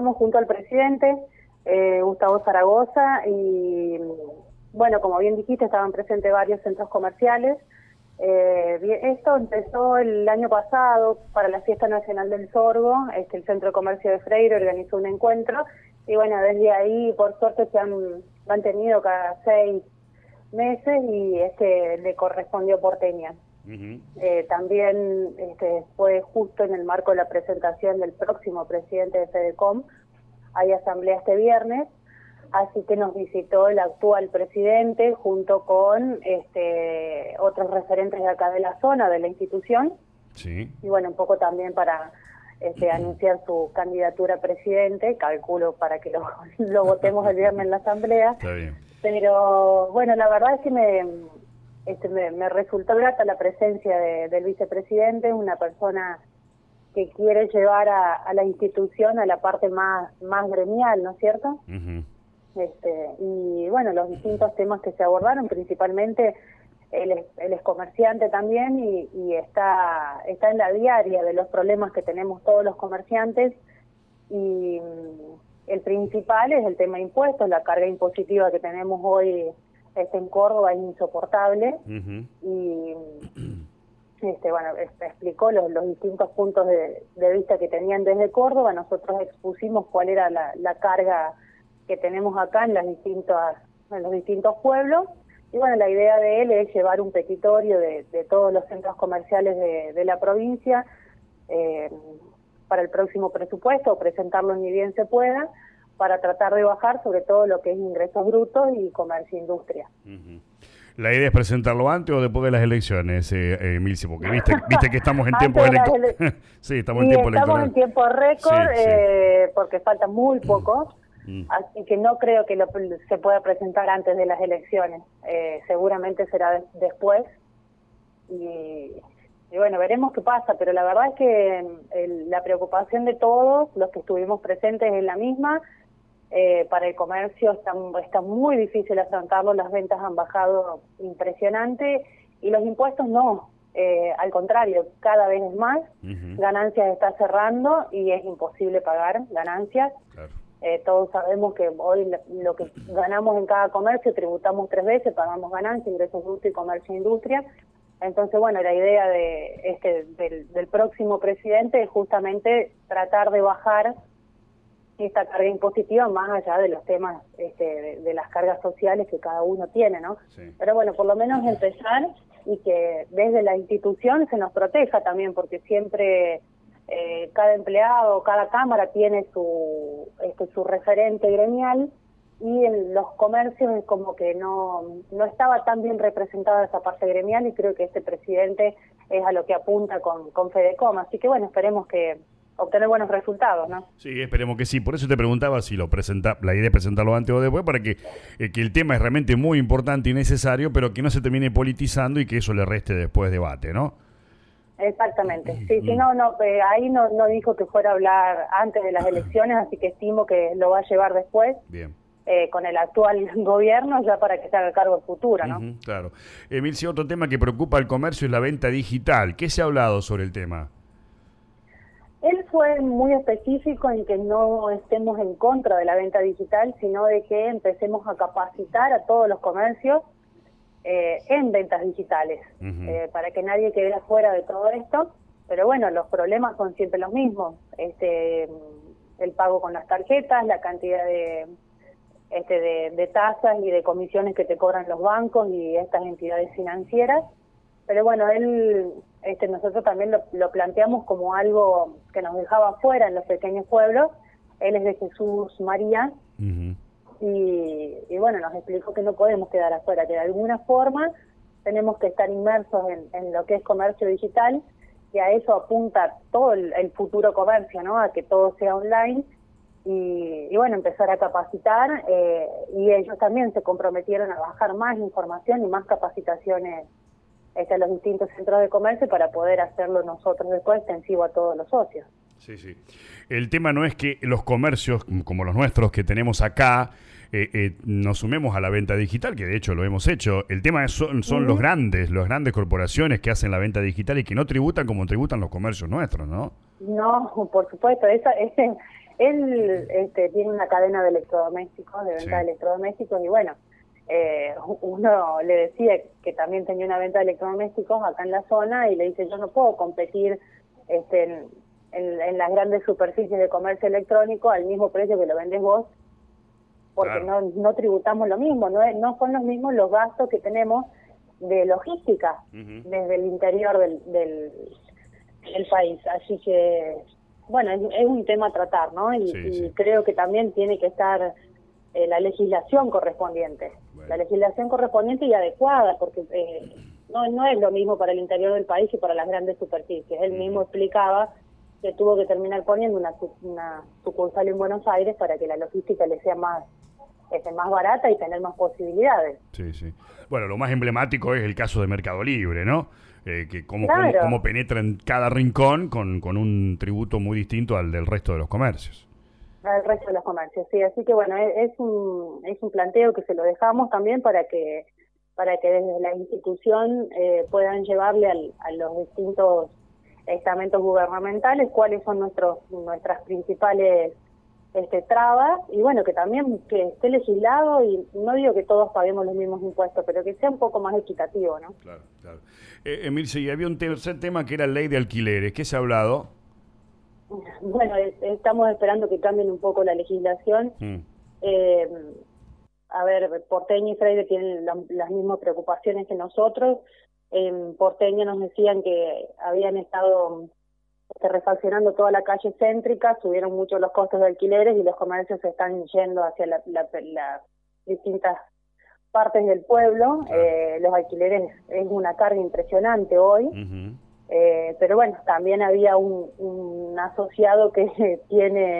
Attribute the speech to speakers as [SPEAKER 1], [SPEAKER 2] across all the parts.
[SPEAKER 1] estamos junto al presidente, Gustavo Zaragoza, y bueno, como bien dijiste, estaban presentes varios centros comerciales. Esto empezó el año pasado para la Fiesta Nacional del Sorgo. El Centro de Comercio de Freire organizó un encuentro y bueno, desde ahí por suerte se han mantenido cada 6 meses y le correspondió Porteña. También fue justo en el marco de la presentación del próximo presidente de FEDECOM. Hay asamblea este viernes, así que nos visitó el actual presidente junto con otros referentes de acá de la zona, de la institución.
[SPEAKER 2] Sí.
[SPEAKER 1] Y bueno, un poco también para anunciar su candidatura a presidente, calculo para que lo votemos el viernes en la asamblea.
[SPEAKER 2] Está bien.
[SPEAKER 1] Pero bueno, la verdad es que me resultó grata la presencia del vicepresidente, una persona que quiere llevar a la institución a la parte más gremial, ¿no es cierto? Y bueno, los distintos temas que se abordaron, principalmente él es comerciante también y está en la diaria de los problemas que tenemos todos los comerciantes, y el principal es el tema de impuestos. La carga impositiva que tenemos hoy en Córdoba es insoportable. Y bueno, explicó los distintos puntos de vista que tenían desde Córdoba. Nosotros expusimos cuál era la carga que tenemos acá en los distintos pueblos. Y bueno, la idea de él es llevar un petitorio de todos los centros comerciales de la provincia para el próximo presupuesto, o presentarlo ni bien se pueda, para tratar de bajar sobre todo lo que es ingresos brutos y comercio e industria.
[SPEAKER 2] ¿La idea es presentarlo antes o después de las elecciones, Milce? Porque viste que estamos en tiempo electoral. Sí, estamos en tiempo electoral.
[SPEAKER 1] Estamos en tiempo récord,
[SPEAKER 2] sí.
[SPEAKER 1] Porque falta muy poco. Así que no creo que se pueda presentar antes de las elecciones. Seguramente será después. Y bueno, veremos qué pasa. Pero la verdad es que la preocupación de todos los que estuvimos presentes es la misma. Para el comercio está muy difícil afrontarlo. Las ventas han bajado impresionante y los impuestos no. Al contrario, cada vez es más. Ganancias está cerrando y es imposible pagar ganancias. Claro. Todos sabemos que hoy lo que ganamos en cada comercio tributamos 3 veces, pagamos ganancias, ingresos brutos y comercio e industria. Entonces, bueno, la idea del próximo presidente es justamente tratar de bajar esta carga impositiva más allá de los temas de las cargas sociales que cada uno tiene, ¿no? Sí. Pero bueno, por lo menos empezar y que desde la institución se nos proteja también, porque siempre cada empleado, cada cámara tiene su referente gremial, y en los comercios es como que no estaba tan bien representada esa parte gremial, y creo que este presidente es a lo que apunta con FEDECOM. Así que bueno, esperemos que obtener buenos resultados, ¿no?
[SPEAKER 2] Sí, esperemos que sí. Por eso te preguntaba si la idea es presentarlo antes o después, para que el tema es realmente muy importante y necesario, pero que no se termine politizando y que eso le reste después debate, ¿no?
[SPEAKER 1] Exactamente. Sí, ahí no dijo que fuera a hablar antes de las elecciones, así que estimo que lo va a llevar después.
[SPEAKER 2] Bien.
[SPEAKER 1] Con el actual gobierno, ya para que se haga cargo el futuro, ¿no?
[SPEAKER 2] Claro. Milce, otro tema que preocupa al comercio es la venta digital. ¿Qué se ha hablado sobre el tema?
[SPEAKER 1] Él fue muy específico en que no estemos en contra de la venta digital, sino de que empecemos a capacitar a todos los comercios en ventas digitales, para que nadie quede afuera de todo esto. Pero bueno, los problemas son siempre los mismos. El pago con las tarjetas, la cantidad de tasas y de comisiones que te cobran los bancos y estas entidades financieras. Pero bueno, nosotros también lo planteamos como algo que nos dejaba afuera en los pequeños pueblos. Él es de Jesús María, y bueno, nos explicó que no podemos quedar afuera, que de alguna forma tenemos que estar inmersos en lo que es comercio digital, y a eso apunta todo el futuro comercio, ¿no? A que todo sea online. Y bueno, empezar a capacitar, y ellos también se comprometieron a bajar más información y más capacitaciones a los distintos centros de comercio para poder hacerlo nosotros después extensivo a todos los socios.
[SPEAKER 2] Sí. El tema no es que los comercios, como los nuestros que tenemos acá, nos sumemos a la venta digital, que de hecho lo hemos hecho. El tema son las grandes corporaciones que hacen la venta digital y que no tributan como tributan los comercios nuestros, ¿no?
[SPEAKER 1] No, por supuesto, ese Él tiene una cadena de electrodomésticos, de venta de electrodomésticos, y bueno, uno le decía que también tenía una venta de electrodomésticos acá en la zona, y le dice, yo no puedo competir en las grandes superficies de comercio electrónico al mismo precio que lo vendes vos, porque no tributamos lo mismo, no son los mismos los gastos que tenemos de logística desde el interior del país. Así que, bueno, es un tema a tratar, ¿no? Y creo que también tiene que estar la legislación correspondiente, y adecuada, porque no es lo mismo para el interior del país que para las grandes superficies. Él mismo explicaba que tuvo que terminar poniendo una sucursal en Buenos Aires para que la logística le sea más barata y tener más posibilidades.
[SPEAKER 2] Sí, sí. Bueno, lo más emblemático es el caso de Mercado Libre, ¿no? Que cómo penetra en cada rincón con un tributo muy distinto al del resto de los comercios.
[SPEAKER 1] Al resto de los comercios, sí. Así que bueno, es un planteo que se lo dejamos también para que desde la institución puedan llevarle a los distintos estamentos gubernamentales cuáles son nuestras principales trabas, y bueno, que también que esté legislado, y no digo que todos paguemos los mismos impuestos, pero que sea un poco más equitativo, ¿no?
[SPEAKER 2] Claro, claro. Emilce, y había un tercer tema que era la ley de alquileres. ¿Qué se ha hablado?
[SPEAKER 1] Bueno, estamos esperando que cambien un poco la legislación. A ver, Porteño y Freire tienen las mismas preocupaciones que nosotros. En Porteño nos decían que habían estado refaccionando toda la calle céntrica, subieron mucho los costos de alquileres y los comercios se están yendo hacia las distintas partes del pueblo. Los alquileres es una carga impresionante hoy. Pero bueno, también había un asociado que tiene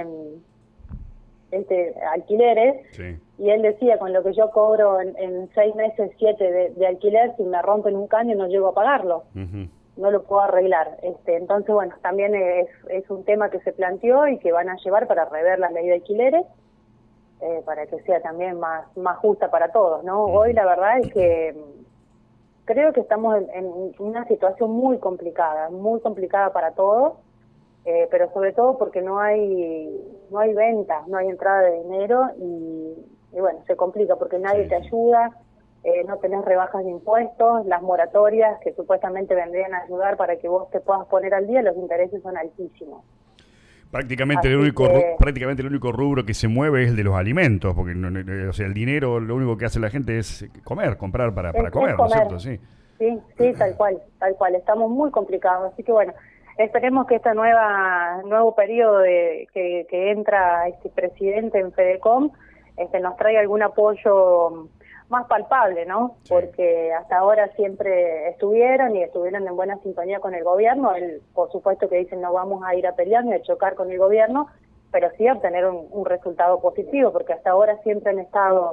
[SPEAKER 1] alquileres, y él decía, con lo que yo cobro en 6 meses, 7 de alquiler, si me rompen un caño no llego a pagarlo, no lo puedo arreglar. Entonces, bueno, también es un tema que se planteó y que van a llevar para rever la ley de alquileres, para que sea también más justa para todos, ¿no? Hoy la verdad es que creo que estamos en una situación muy complicada para todos, pero sobre todo porque no hay ventas, no hay entrada de dinero, y bueno, se complica porque nadie te ayuda, no tenés rebajas de impuestos, las moratorias que supuestamente vendrían a ayudar para que vos te puedas poner al día, los intereses son altísimos.
[SPEAKER 2] Prácticamente el único rubro que se mueve es el de los alimentos, porque o sea, el dinero, lo único que hace la gente es comprar para comer, ¿no es cierto? Sí,
[SPEAKER 1] tal cual. Estamos muy complicados, así que bueno, esperemos que este nuevo periodo que entra este presidente en Fedecom nos traiga algún apoyo más palpable, ¿no? Sí. Porque hasta ahora siempre estuvieron en buena sintonía con el gobierno. Él, por supuesto que dicen no vamos a ir a pelear ni a chocar con el gobierno, pero sí a obtener un resultado positivo, porque hasta ahora siempre han estado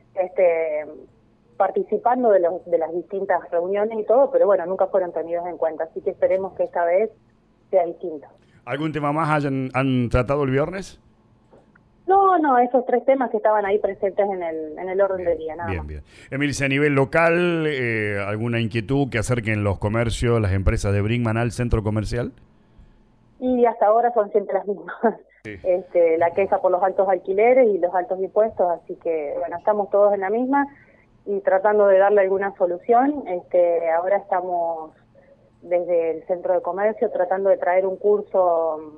[SPEAKER 1] participando de las distintas reuniones y todo, pero bueno, nunca fueron tenidos en cuenta, así que esperemos que esta vez sea distinto.
[SPEAKER 2] ¿Algún tema más han tratado el viernes?
[SPEAKER 1] No, esos 3 temas que estaban ahí presentes en el orden del día, nada más.
[SPEAKER 2] Bien. Emilce, a nivel local, ¿alguna inquietud que acerquen los comercios, las empresas de Brinkmann al centro comercial?
[SPEAKER 1] Y hasta ahora son siempre las mismas. Sí. La queja por los altos alquileres y los altos impuestos, así que bueno, estamos todos en la misma y tratando de darle alguna solución. Ahora estamos desde el centro de comercio tratando de traer un curso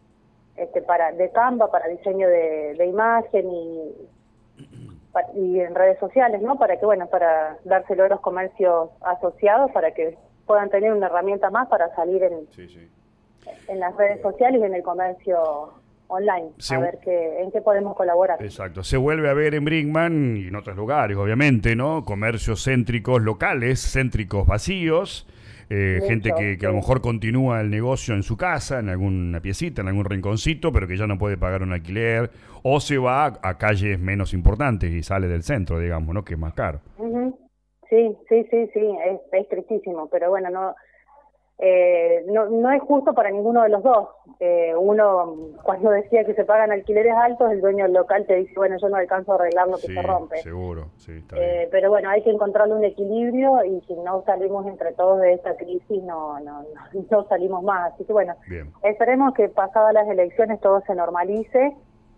[SPEAKER 1] de Canva para diseño de imagen y en redes sociales, ¿no? Para dárselo a los comercios asociados para que puedan tener una herramienta más para salir en las redes sociales y en el comercio online, a ver en qué podemos colaborar.
[SPEAKER 2] Exacto, se vuelve a ver en Brinkmann y en otros lugares, obviamente, ¿no? Comercios céntricos locales, céntricos vacíos, gente que a lo mejor continúa el negocio en su casa, en alguna piecita, en algún rinconcito, pero que ya no puede pagar un alquiler, o se va a calles menos importantes y sale del centro, digamos, ¿no? Que es más caro.
[SPEAKER 1] Sí, es tristísimo, pero bueno, no es justo para ninguno de los dos. Uno, cuando decía que se pagan alquileres altos, el dueño del local te dice, bueno, yo no alcanzo a arreglar lo que se rompe.
[SPEAKER 2] Seguro, sí, está bien.
[SPEAKER 1] Pero bueno, hay que encontrarle un equilibrio y si no salimos entre todos de esta crisis, no salimos más. Así que bueno,
[SPEAKER 2] Bien.
[SPEAKER 1] esperemos que pasadas las elecciones todo se normalice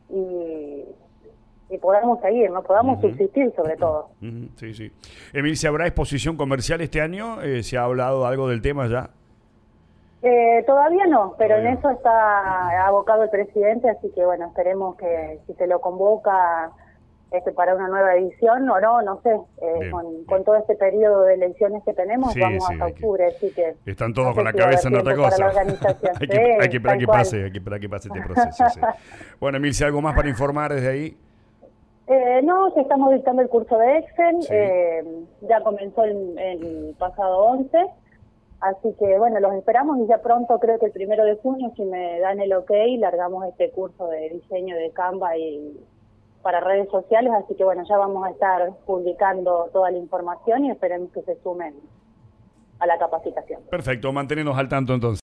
[SPEAKER 1] y podamos seguir, ¿no? Podamos subsistir sobre todo.
[SPEAKER 2] Sí, sí. Emilce, ¿habrá exposición comercial este año? ¿Se ha hablado algo del tema ya?
[SPEAKER 1] Todavía no, pero
[SPEAKER 2] Todavía
[SPEAKER 1] en eso está abocado el presidente, así que bueno, esperemos que si se lo convoca para una nueva edición o no sé, con todo este periodo de elecciones que tenemos,
[SPEAKER 2] Sí,
[SPEAKER 1] vamos
[SPEAKER 2] sí,
[SPEAKER 1] hasta octubre, así que...
[SPEAKER 2] están todos
[SPEAKER 1] no sé
[SPEAKER 2] con la
[SPEAKER 1] si va a
[SPEAKER 2] cabeza en
[SPEAKER 1] haber
[SPEAKER 2] otra
[SPEAKER 1] tiempo para
[SPEAKER 2] cosa.
[SPEAKER 1] la organización.
[SPEAKER 2] hay que esperar
[SPEAKER 1] tal
[SPEAKER 2] que
[SPEAKER 1] cual.
[SPEAKER 2] pase, hay que esperar que pase este proceso. Sí. Bueno, Emilce, ¿algo más para informar desde ahí?
[SPEAKER 1] No, ya estamos dictando el curso de Excel,
[SPEAKER 2] Sí.
[SPEAKER 1] ya comenzó el pasado 11, así que bueno, los esperamos y ya pronto, creo que el 1 de junio, si me dan el ok, largamos este curso de diseño de Canva y para redes sociales, así que bueno, ya vamos a estar publicando toda la información y esperemos que se sumen a la capacitación.
[SPEAKER 2] Perfecto, mantenernos al tanto entonces.